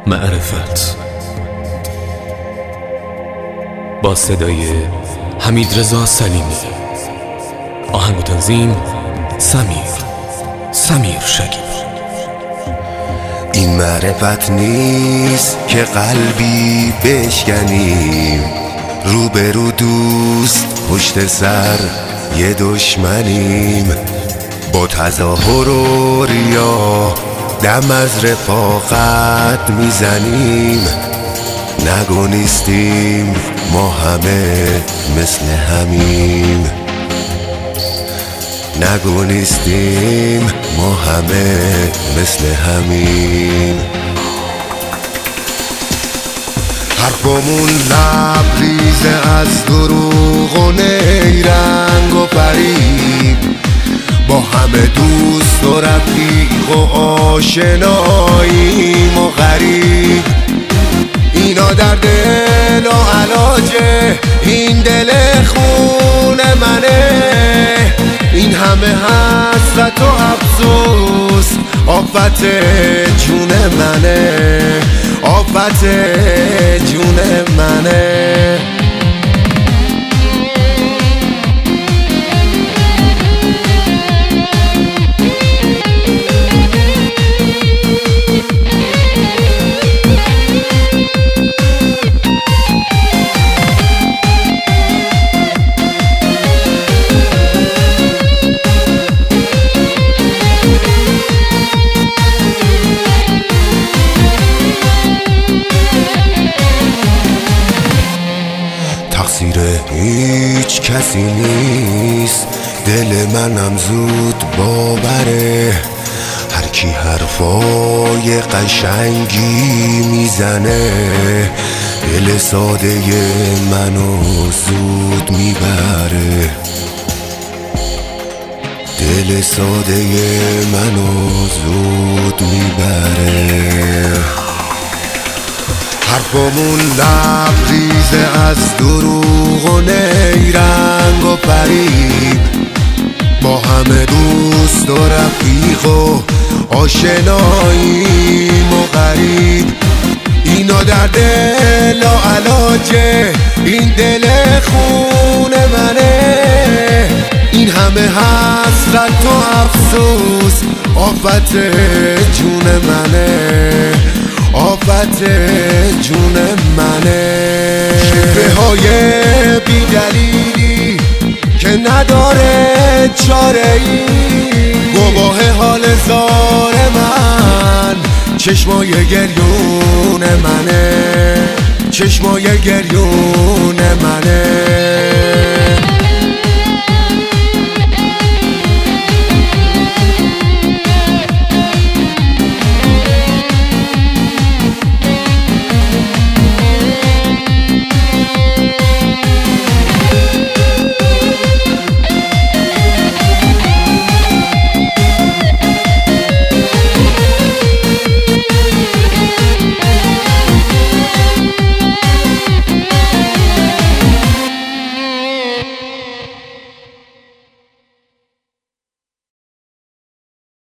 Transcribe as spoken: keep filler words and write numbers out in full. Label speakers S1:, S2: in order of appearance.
S1: معرفت با صدای حمیدرضا سلیمی. آهنگ و تنظیم سمیر سمیر شکیب.
S2: این معرفت نیست که قلبی بشکنیم، رو به رو دوست پشت سر یه دشمنیم، با تظاهر و ریا دم از رفاقت میزنیم. نگو نیستیم ما همه مثل همیم، نگو نیستیم ما همه مثل همیم. حرفمون لبریزه از دروغ و نیرنگ و فریب، با همه دوست و رفیق و آشناییم و غریب. اینا در دل و علاجه، این دل خون منه، این همه حسرت و افسوس آفت جون منه، آفت جون منه. تقصیر هیچ کسی نیست، دل منم زود باوره. هر کی حرفای قشنگی میزنه، دل ساده منو زود میبره، دل ساده منو زود میبره. حرفمون لبریزه از دروغ و نیرنگ و فریب، با همه دوست و رفیق و آشناییم و غریب. اینا در دل و علاجه، این دل خون منه، این همه حسرت و افسوس آفت جون منه، آفت جون منه. شکوه های بی دلیلی که نداره چاره ای، گواه حال زار من چشمای گریون منه، چشمای گریون منه.